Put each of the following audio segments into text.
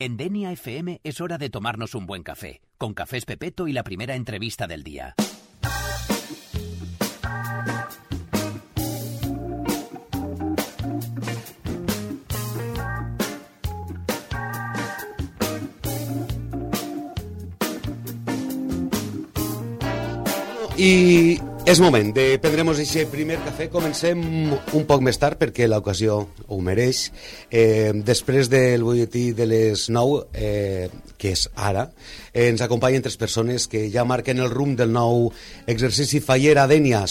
En Denia FM es hora de tomarnos un buen café, con Cafés Pepeto y la primera entrevista del día. I és moment de prendre'ns aquest primer cafè. Comencem un poc més tard perquè l'ocasió ho mereix. Després del butlletí de les 9, que és ara, ens acompanyen 3 persones que ja marquen el rumb del nou exercici Fallera Denia.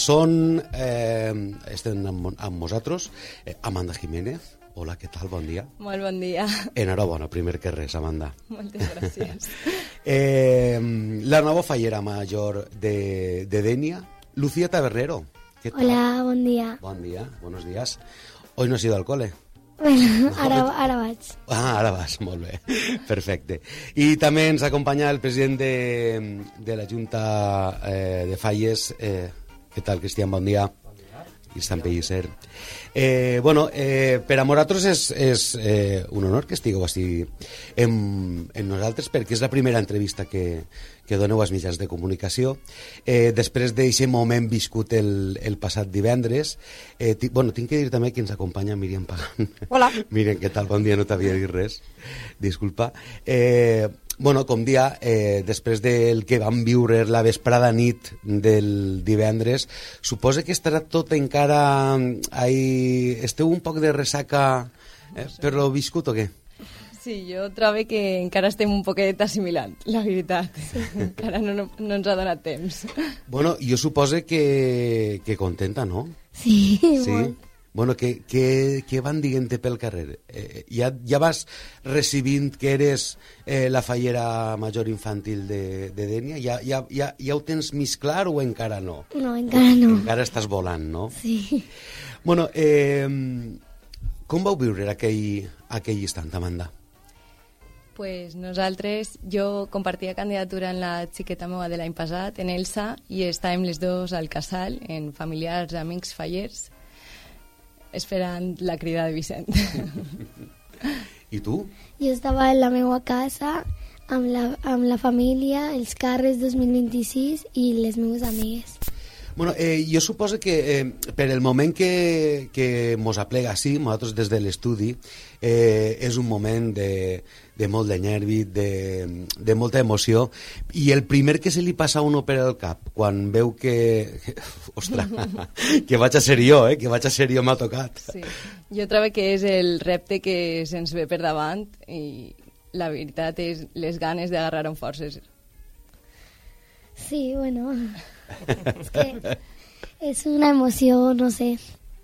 Estem amb nosaltres Amanda Jiménez. Hola, què tal? Bon dia. Molt bon dia. Enhorabona, primer que res, Amanda. Moltes gràcies. La nova fallera major de Denia, Lucía Tabernero. ¿Qué tal? Hola, bon dia. Bon dia, buenos días. Hoy no has ido al cole. Bueno, ara vaig. Ara vas, molt bé. Perfecte. I també ens acompanya el president de la Junta de Falles. Què tal, Cristian? Bon dia. Bon dia. I Sant Pellicer. Per a nosaltres és un honor que estigueu així amb nosaltres, perquè és la primera entrevista que doneu als mitjans de comunicació després d'aquest moment viscut el passat divendres. Tinc que dir també que ens acompanya Míriam Pagan. Hola. Míriam, què tal? Bon dia, no t'havia dit res. Disculpa. Com dia, després del que vam viure la vesprada nit del divendres, suposa que estarà tot encara... Esteu un poc de ressaca per lo viscut o què? Sí, jo trobo que encara estem un poquet assimilant, la veritat. Sí. Encara no ens ha donat temps. Bueno, jo suposo que contenta, no? Sí, molt. Bueno, què van dient-te pel carrer? Ja vas recibint que eres la fallera major infantil de Denia? Ja ho tens més clar o encara no? No, encara no. Encara estàs volant, no? Sí. Bueno, com vau viure aquell instant, Amanda? Pues nosaltres, jo compartia candidatura en la xiqueta meva de l'any passat, en Elsa, i estàvem les dos al casal, en familiars, amics, fallers, esperant la crida de Vicent. I tu? Jo estava a la meva casa amb la família, els Carres 2026 i les meves amigues. Bueno, jo suposo que per el moment que mos aplega així, nosaltres des de l'estudi, és un moment de molt de nervi, de molta emoció, i el primer que se li passa a uno per el cap, quan veu que... Ostres, que vaig a ser jo, que vaig a ser jo, m'ha tocat. Sí, jo trobo que és el repte que se'ns ve per davant, i la veritat és les ganes d'agarrar amb forces. Sí, bueno... És que és una emoció, no sé,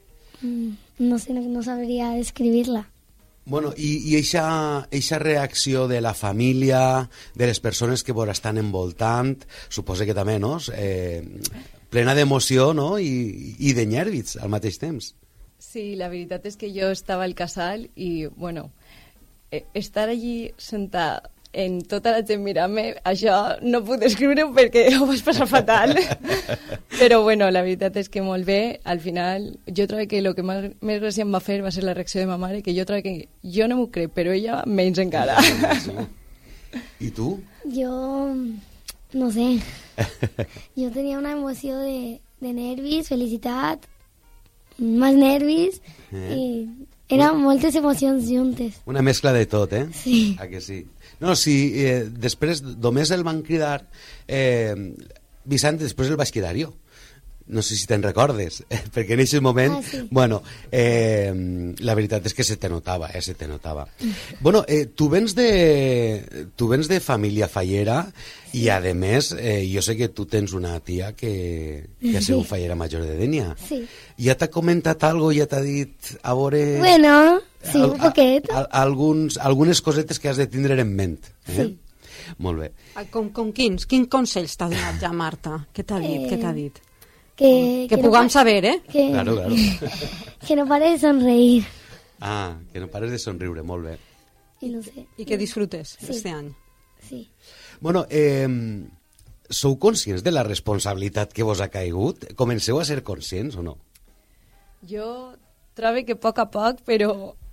no sabria describir-la. Bueno, i eixa reacció de la família, de les persones que vos estan envoltant, suposo que també, no? Plena d'emoció, no? I de nervis al mateix temps. Sí, la veritat és que jo estava al casal i, bueno, estar allí sentada en tota la gent mirant-me, això no puc descriure-ho perquè ho vaig passar fatal. Però, bueno, la veritat és que molt bé. Al final, jo trobo que el que més gràcia em va fer va ser la reacció de ma mare, que jo trobo que jo no m'ho crec, però ella menys encara. Sí. I tu? Jo, no sé, jo tenia una emoció de nervis, felicitat, més nervis, i eren moltes emocions juntes. Una mescla de tot, eh? Sí. Ah, que sí. No, sí, després només el van cridar Vicent, després el vaig cridar jo. No sé si te'n recordes, perquè en aquest moment, sí. Bueno, la veritat és que se te notava, se te notava. Bueno, tu vens de família fallera i, a més, jo sé que tu tens una tia que ha sigut fallera major de Denia. Sí. Ja t'ha comentat alguna cosa, ja t'ha dit, a veure... Bueno, sí, un poquet. Algunes cosetes que has de tindre en ment. Sí. Molt bé. Com quins consells t'ha donat ja, Marta? Què t'ha dit? Què t'ha dit? Que puguem saber, eh? Claro. Que no pare de sonreír. Ah, que no pares de somriure, molt bé. I no sé. I que disfrutes Sí. este any. Sí. Bueno, sou conscients de la responsabilitat que vos ha caigut? Comenceu a ser conscients o no? Jo trobo que a poc, però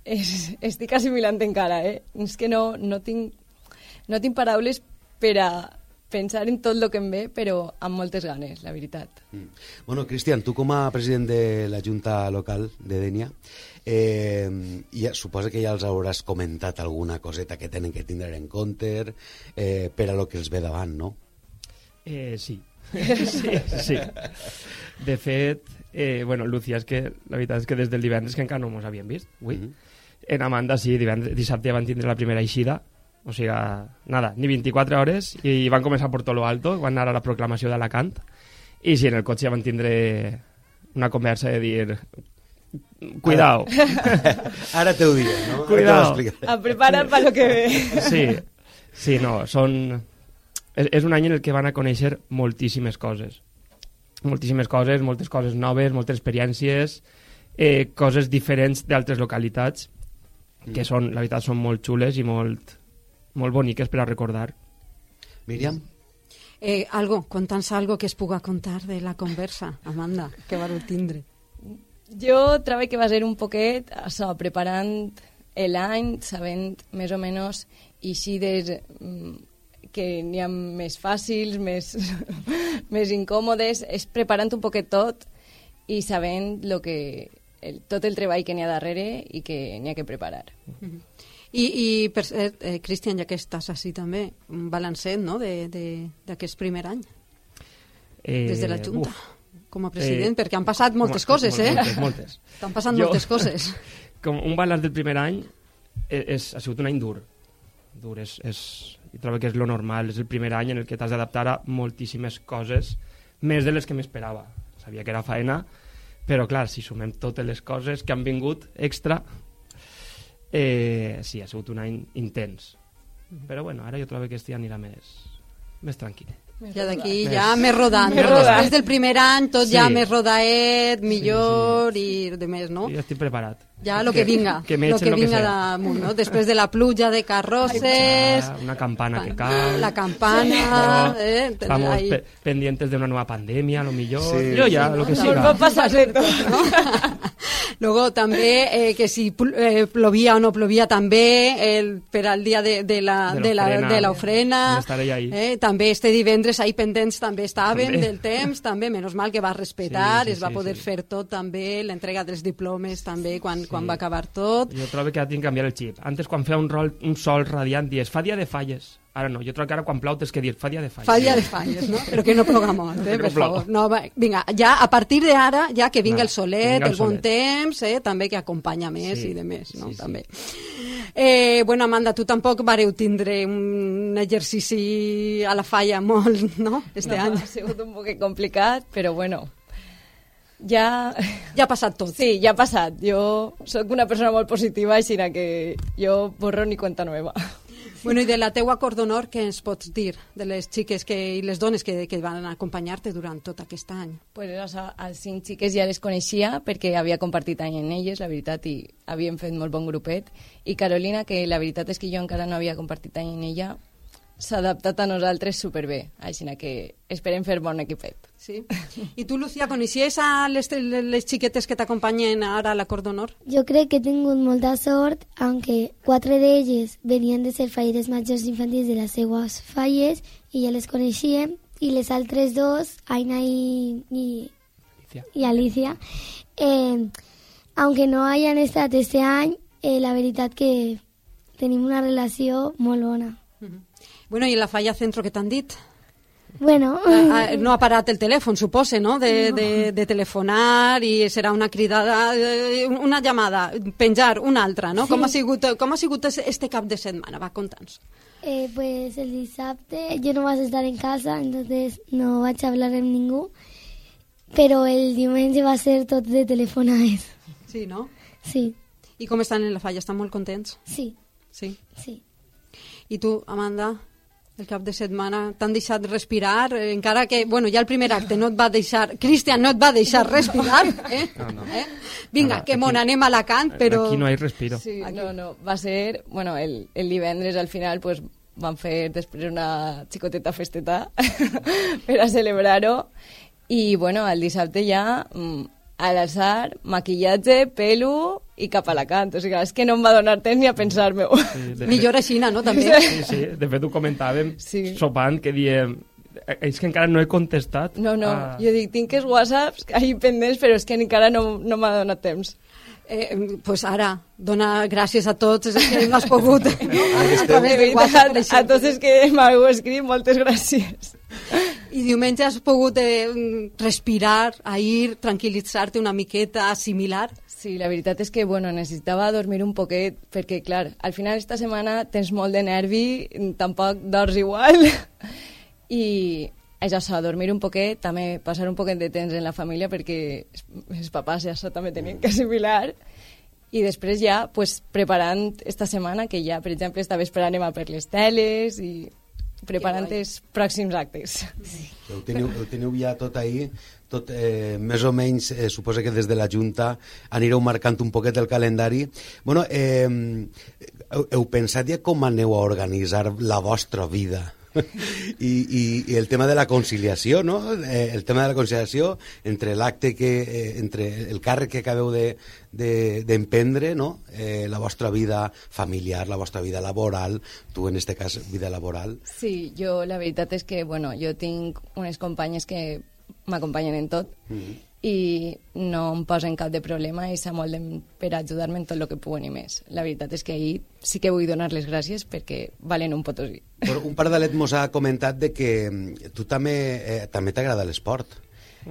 estic assimilant encara, És que no tinc paraules per a pensar en tot el que em ve, però amb moltes ganes, la veritat. Bueno, Cristian, tu com a president de la Junta Local de Dénia, suposa que ja els hauràs comentat alguna coseta que tenen que tindre en compte per a lo que els ve davant, no? Sí. Sí. De fet, Lucía, és que la veritat és que des del divendres que encara no ens havíem vist, avui. En Amanda, sí, dissabte van tindre la primera eixida, o sigui, nada, ni 24 hores, i van començar per tot lo alto, van anar a la proclamació d'Alacant, i sí, en el cotxe van tindre una conversa de dir... Cuidao. Ara te ho diré, no? Cuidao. A preparar per lo que ve. Sí, no, és un any en el que van a conèixer moltíssimes coses. Moltíssimes coses, moltes coses noves, moltes experiències, coses diferents d'altres localitats, que són, la veritat, són molt xules i molt boniques per a recordar. Míriam? Conta'ns algo que es puga contar de la conversa, Amanda, que vareu tindre. Jo trobo que va ser un poquet això, preparant l'any, sabent més o menys eixides que n'hi ha més fàcils, més incòmodes, és preparant un poquet tot i sabent tot el treball que n'hi ha darrere i que n'hi ha que preparar. I per cert, Cristian, ja que estàs així també, un balancet, no?, d'aquest primer any, des de la Junta, com a president, perquè han passat moltes coses, Moltes. T'han passat moltes coses. Com un balanç del primer any, ha sigut un any dur. I trobo que és lo normal, és el primer any en el que t'has d'adaptar a moltíssimes coses, més de les que m'esperava. Sabia que era faena, però clar, si sumem totes les coses que han vingut extra, sí, ha sigut un any intens. Però bueno, ara jo trobo que este anirà més tranquil. Ja d'aquí ja més rodant. Després del primer any tot ja més rodaet, millor i de més, no? Ja estic preparat. Ja lo que vinga, lo que vinga damunt, no? Després de la pluja de carrosses... Una campana que cau... La campana... Estamos pendientes de una nueva pandemia, a lo millor... Yo ya, lo que siga. Pot passar tot, no? Luego també que si plovia o no plovia també per al dia de l'ofrena. També este divendres ahí pendents també estaven del temps, també, menys mal que va respetar, es va poder fer tot també, l'entrega dels diplomes també quan va acabar tot. Jo trobo que ha de canviar el xip. Antes quan feia un sol radiant dies, fa dia de falles. Ara no, jo trobo que ara quan plau tens que dir fa dia de falles. Fa dia de falles, no? Però que no ploga molt, per favor. No, vinga, ja a partir d'ara, ja que vinga el solet, el bon temps, també que acompanya més i de més, no? També. Bueno, Amanda, tu tampoc vareu tindre un exercici a la falla molt, no? Este any. Ha sigut un poc complicat, però bueno... Ja ha passat tot. Sí, ja ha passat. Jo sóc una persona molt positiva, així que jo borrón i cuenta nueva. Bueno, i de la teua cor d'honor, què ens pots dir de les xiques i les dones que van acompanyar-te durant tot aquest any? Pues les 5 xiques ja les coneixia perquè havia compartit any en elles, la veritat, i havíem fet molt bon grupet. I Carolina, que la veritat és que jo encara no havia compartit any en ella, s'ha adaptat a nosaltres superbé, així que esperem fer bon equipet. Sí. I tu, Lucía, coneixies a les xiquetes que t'acompanyen ara a la cor d'honor? Jo crec que he tingut molta sort, aunque 4 d'elles venien de ser falleres majors infantils de les seues falles i ja les coneixíem, i les altres 2, Aina i Alicia, aunque no hayan estat este any, la veritat que tenim una relació molt bona. Bueno, i la falla centro que t'han dit? Bueno... No ha parat el telèfon, supose, no? De telefonar i serà una cridada, una llamada, penjar una altra, no? Sí. Com ha sigut este cap de setmana? Va, conta'ns. Pues el dissabte yo no vas a estar en casa, entonces no vaig a hablar amb ningú, però el diumenge va ser tot de telefonades. Sí, no? Sí. I com estan en la falla? Estan molt contents? Sí. Sí? Sí. I tu, Amanda, el cap de setmana t'han deixat respirar, encara que, bueno, ja el primer acte no et va deixar, Cristian no et va deixar respirar, No. Vinga, que mon anem a Alacant, però... Aquí no hi respiro. Sí, no, va ser, bueno, el divendres al final, pues, van fer després una xicoteta festeta per a celebrar-ho, i, bueno, el dissabte ja, a l'alçar, maquillatge, pelo i cap a Alacant. O sigui, és que no em va donar temps ni a pensar-me-ho. Sí, millor així, no? També. Sí. De fet, ho comentàvem sopant, que diem... És que encara no he contestat. No, jo dic, tinc els whatsapps ahí pendents, però és que encara no m'ha donat temps. Pues ara, donar gràcies a tots els que no has pogut. A tots els que m'heu escrit, moltes gràcies. I diumenge has pogut respirar, ahir, tranquil·litzar-te una miqueta, assimilar? Sí, la veritat és que necessitava dormir un poquet, perquè, clar, al final esta setmana tens molt de nervi, tampoc dors igual... I això, dormir un poquet, també passar un poquet de temps en la família perquè els papàs ja també tenien que assimilar i després ja pues, preparant esta setmana que ja, per exemple, esta vespre anem a per les teles i preparant els pròxims actes. Sí. Ho teniu ja tot ahir, tot més o menys, suposo que des de la Junta anireu marcant un poquet el calendari. Bueno, heu pensat ja com aneu a organitzar la vostra vida? I el tema de la conciliació, no? El tema de la conciliació entre l'acte entre el càrrec que acabeu d'emprendre, no? La vostra vida familiar, la vostra vida laboral, tu en este cas vida laboral. Sí, jo la veritat és que jo tinc unes companyes que m'acompanyen en tot i no em posen cap de problema i s'ha molt per ajudar-me en tot el que puguen i més. La veritat és que ahir sí que vull donar les gràcies perquè valen un potosí. Però un pardalet mos ha comentat de que tu també t'agrada l'esport.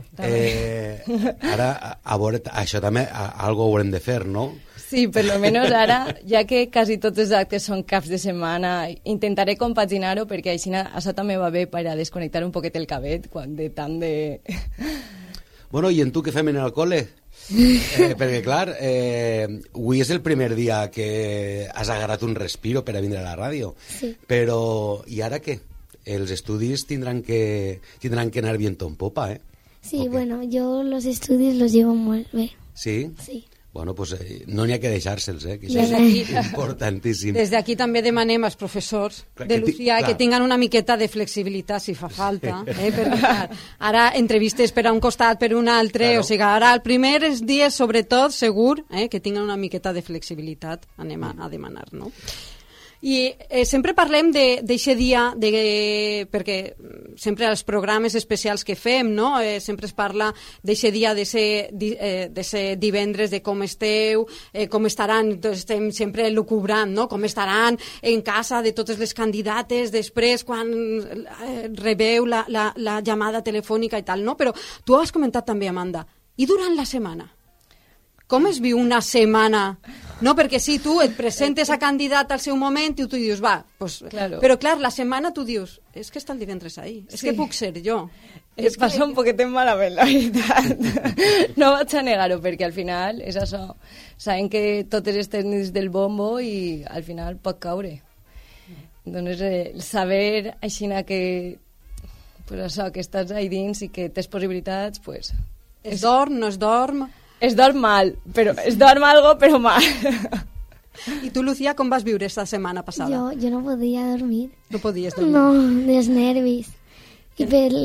Ara, a veure, això també algo haurem de fer, no? Sí, per lo menos ara, ja que quasi tots els actes són caps de setmana, intentaré compaginar-ho perquè això també va bé per a desconnectar un poquet el cabet quan de tant de... Bueno, i en tu què fem en el col·le? Perquè, clar, avui és el primer dia que has agarrat un respiro per a vindre a la ràdio. Sí. Però, i ara què? Els estudis tindran que anar viento en popa, eh? Sí, okay. Bueno, yo los estudios los llevo muy bien. ¿Sí? Sí. Bueno, pues no n'hi ha que deixar-se'ls, que això és importantíssim. Des d'aquí també demanem als professors de Lucía que tinguin una miqueta de flexibilitat si fa falta, perquè ara entrevistes per a un costat, per un altre, claro. O sigui, ara els primers dies, sobretot, segur, que tinguin una miqueta de flexibilitat, anem a demanar, no? I sempre parlem d'eixe dia, perquè sempre als programes especials que fem, no? Sempre es parla d'eixe dia, d'eixe divendres, de com esteu, com estaran, estem sempre lucubrant, no? Com estaran en casa de totes les candidates després quan rebeu la llamada telefònica i tal, no? Però tu has comentat també, Amanda, i durant la setmana? Com es viu una setmana? No, perquè si tu et presentes a candidat al seu moment i tu dius, va, pues, claro. Però clar, la setmana tu dius, és que està el divendres ahí, és que puc ser jo. Es passa un poquet malament, la veritat. No vaig a negar-ho, perquè al final és això. Sabem que totes les tècnics del bombo i al final pot caure. Doncs saber així que, pues això, que estàs ahí dins i que tens possibilitats, pues... Es dorm, no es dorm... Es dorm mal, però es dorm algo, però mal. I tu, Lucía, com vas viure esta setmana passada? Jo no podia dormir. No podies dormir? No, dels nervis. I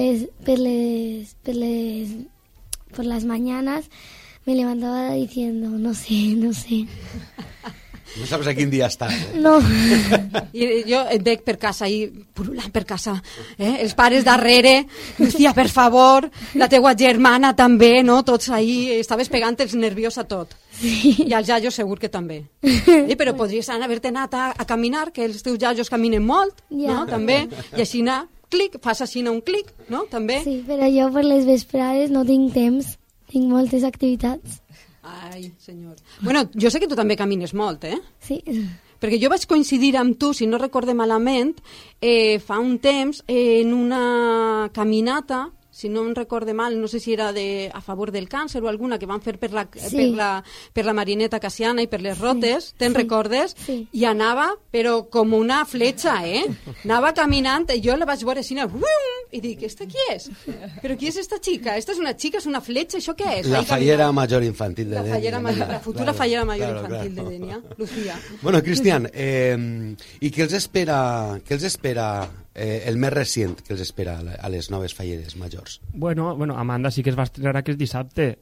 por las mañanas me levantaba diciendo, no sé. No saps a quin dia estàs, No. I jo et veig per casa, i pululant per casa, els pares darrere, Lucía, per favor, la teua germana també, no? Tots ahí, estaves pegant els nerviós a tot. Sí. I als jajos segur que també. Però podries haver-te anat a caminar, que els teus jajos caminen molt, no? També, i així anar, clic, fas així un clic, no? També. Sí, però jo per les vesprades no tinc temps, tinc moltes activitats. Ai, senyor. Bueno, jo sé que tu també camines molt, Sí. Perquè jo vaig coincidir amb tu, si no recorde malament, fa un temps en una caminata, si no em recorde mal, no sé si era a favor del càncer o alguna que van fer per la Marineta Casiana i per les Rotes, te'n recordes? Sí. I anava, però com una fletxa, Anava caminant, i jo la vaig veure així, i dic, ¿esta qui és? Però qui és esta xica? Esta és una xica, és una fletxa, això què és? La fallera major infantil de Denia. La futura fallera major infantil de Denia, Lucía. Bueno, Cristian, i què els espera el més recent que els espera a les noves falleres majors? Bueno, Amanda sí que es va estrenar aquest dissabte,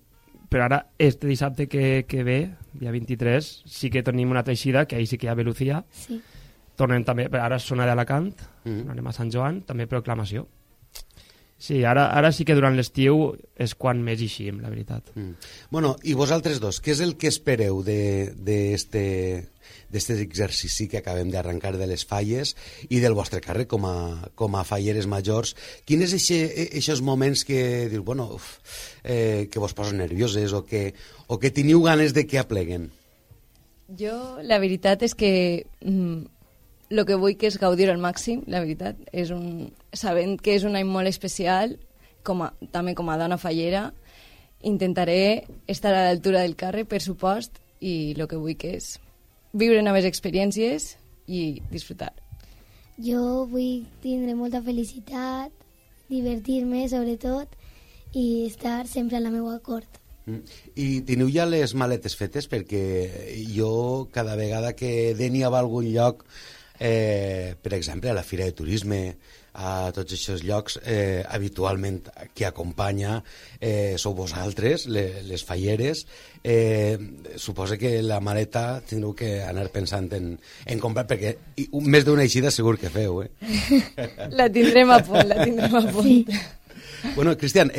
però ara, este dissabte que ve, dia 23, sí que tenim una altra eixida, que ahir sí que hi ha Lucía. Sí. Tornem també, però ara sona d'Alacant, anem a Sant Joan, també proclamació. Sí, ara sí que durant l'estiu és quan més eixim, la veritat. Bueno, i vosaltres dos, què és el que espereu d'este exercici que acabem d'arrencar de les falles i del vostre càrrec com a falleres majors? Quins és aquests moments que dius, bueno, que vos posen nervioses o que teniu ganes de que apleguen? Jo, la veritat és que el que vull que és gaudir al màxim, la veritat, sabent que és un any molt especial, també com a dona fallera, intentaré estar a l'altura del càrrec, per supost, i el que vull que és viure noves experiències i disfrutar. Jo vull tindre molta felicitat, divertir-me, sobretot, i estar sempre a la meva cort. I teniu ja les maletes fetes? Perquè jo cada vegada que denia a algun lloc, per exemple a la Fira de Turisme, a tots aquests llocs, habitualment qui acompanya sou vosaltres, les falleres. Suposo que la maleta tindreu que anar pensant en comprar, perquè més d'una eixida segur que feu, La tindrem a punt, Sí. Bueno, Cristian,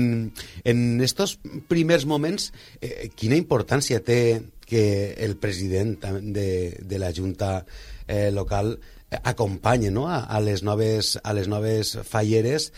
en estos primers moments, quina importància té que el president de la Junta local acompanye, no?, a les noves falleres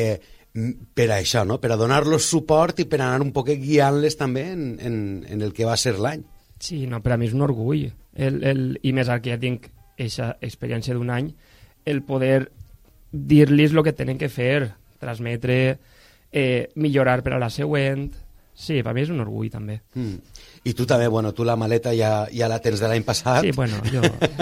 per a això, no?, per a donar-los suport i per a anar un poc guiant-les també en el que va ser l'any. Sí, no, per a mi és un orgull, i més ara que ja tinc aquesta experiència d'un any, el poder dir-los el que tenen que fer, transmetre, millorar per a la següent. Sí, per mi és un orgull també. I tu també, bueno, tu la maleta ja la tens de l'any passat. Sí, bueno, jo...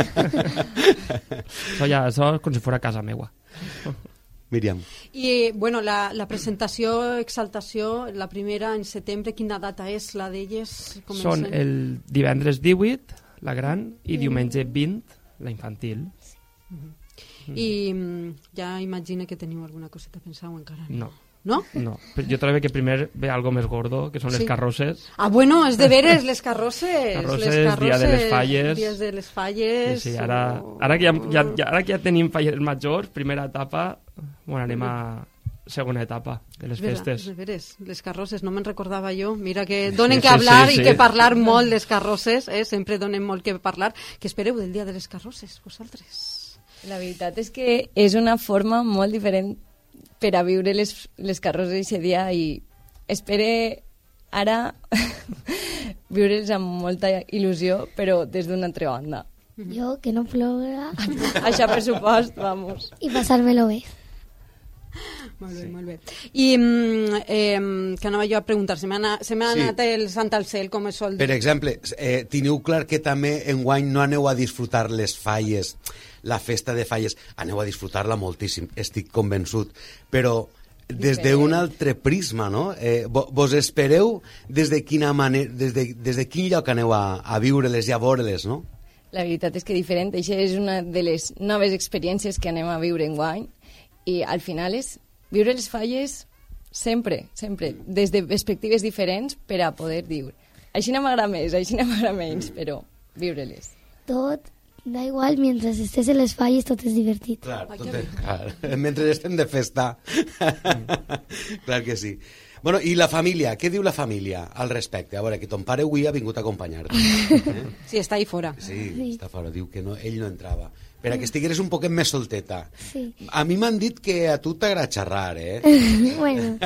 Això és com si fos casa meua. Míriam. I, bueno, la presentació, exaltació, la primera en setembre, quina data és la d'elles? Són el divendres 18, la gran, i diumenge 20, la infantil. I ja imagino que teniu alguna coseta pensada encara. No. No? No, però jo trobo que primer ve algo més gordo, que són les carrosses. Ah, bueno, és de veres, les carrosses. Carrosses, dia de les falles. Dies de les falles. Sí, ara que ja tenim falles majors, primera etapa, bueno, anem a segona etapa de les festes. De veres, les carrosses, no me'n recordava jo. Mira que donen que hablar i que parlar molt les carrosses, sempre donen molt que parlar. Què espereu del dia de les carrosses, vosaltres? La veritat és que és una forma molt diferent per a viure les carrosses aquest dia i espero ara viure'ls amb molta il·lusió, però des d'una altra banda. Jo, que no plourà. Això per supost, vamos. I passar-me-lo bé. Molt bé, molt bé. I que anava jo a preguntar, se m'ha anat el sant al cel, com és sol dir. Per exemple, teniu clar que també enguany no aneu a disfrutar les falles, la festa de falles, aneu a disfrutar-la moltíssim, estic convençut, però des d'un altre prisma, no? Vos espereu des de quina manera, des de quin lloc aneu a viure-les i a veure-les, no? La veritat és que diferent, això és una de les noves experiències que anem a viure enguany, i al final és viure les falles sempre, des de perspectives diferents per a poder dir així no m'agrada més, així no m'agrada menys, però viure-les. Tot, da igual, mentre estés en les falles tot és divertit. Clar, mentre estem de festa. Clar que sí. Bueno, i la família, què diu la família al respecte? A veure, que ton pare avui ha vingut a acompanyar-te. Sí, està ahí fora. Sí, està fora, diu que no, ell no entrava. Per a que estigueres un poquet més solteta. Sí. A mi m'han dit que a tu t'agrada xerrar, Bueno.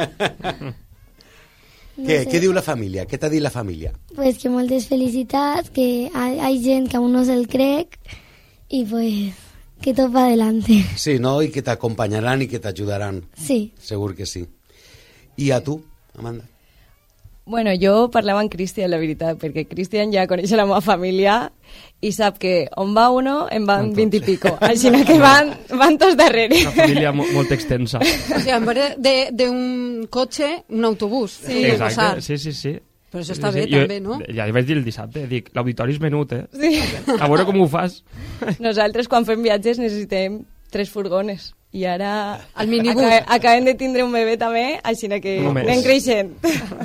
Què diu la família? Què t'ha dit la família? Pues que moltes felicitats, que hay gent que aún no se'l crec y pues que tot va adelante. Sí, no? I que t'acompanyaran i que t'ajudaran. Sí. Segur que sí. I a tu, Amanda? Bueno, jo parlava amb Cristian, la veritat, perquè Cristian ja coneix la meva família i sap que on va uno en van 20 i pico, així que van tots darrere. Una família molt extensa. O sigui, en vez d'un cotxe, un autobús. Sí, exacte, sí. Però això està bé, també, no? Ja vaig dir el dissabte, dic, l'auditori és menut, Sí. A veure com ho fas. Nosaltres, quan fem viatges, necessitem 3 furgones. I ara el minibús acabem de tindre un bebè també, així que anem creixent.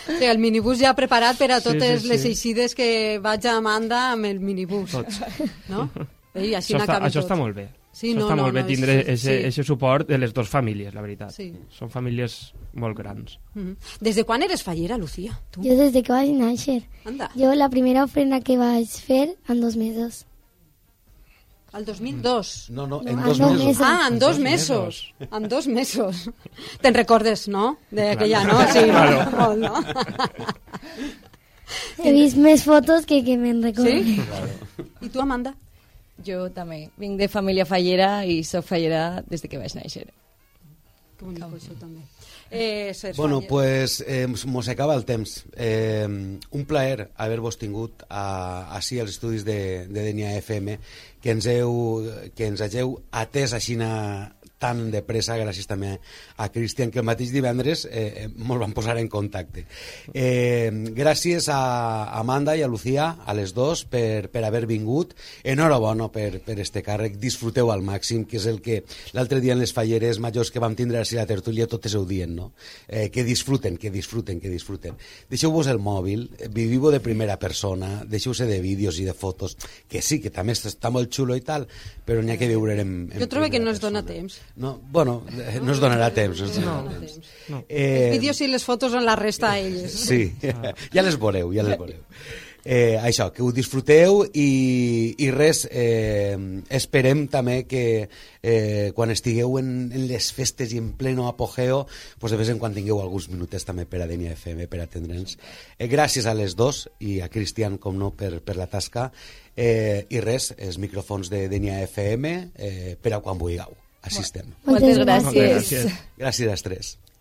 Sí, el minibús ja preparat per a totes les eixides que vaig a Amanda amb el minibús. Tots. No? I així n'acabem Això està molt bé. Sí, està molt bé tindre aquest suport de les dues famílies, la veritat. Sí. Són famílies molt grans. Des de quan eres fallera, Lucía? Tu? Jo des de que vaig néixer. Anda. Jo la primera ofrena que vaig fer en 2 mesos. Al 2002? No, en en 2 2 mesos. mesos. Ah, en 2 mesos. En 2 mesos. Te'n recordes, no? D'aquella, no? Sí, Claro. molt, no? He vist més fotos que me'n recordo. Sí? I tu, Amanda? Jo també. Vinc de família fallera i soc fallera des de que vaig néixer. Que bonic, això també. Bueno, pues mos acaba el temps. Un plaer haver-vos tingut així als estudis de Denia FM, que ens hàgiu atès així tan de pressa, gràcies també a Cristian, que el mateix divendres mos van posar en contacte. Gràcies a Amanda i a Lucía, a les dos, per haver vingut. Enhorabona per este càrrec. Disfruteu al màxim, que és el que l'altre dia en les falleres majors que vam tindre així a la tertúlia totes ho dient, no? Que disfruten. Deixeu-vos el mòbil, viviu de primera persona, deixeu-se de vídeos i de fotos, que sí, que també està molt xulo i tal, però n'hi ha que viure en Jo trobo que no es persona. dona temps. No, bueno, no es donarà temps. Els vídeos i les fotos en la resta a elles. Sí, ja les veureu. Això, que ho disfruteu i res, esperem també que quan estigueu en les festes i en pleno apogeo, pues de vez en quan tingueu alguns minutets també per a Denia FM, per atendre'ns. Gràcies a les dos i a Cristian, com no, per la tasca, i res, els micròfons de Denia FM per a quan vulgueu. Així estem. Moltes gràcies. Gràcies als tres.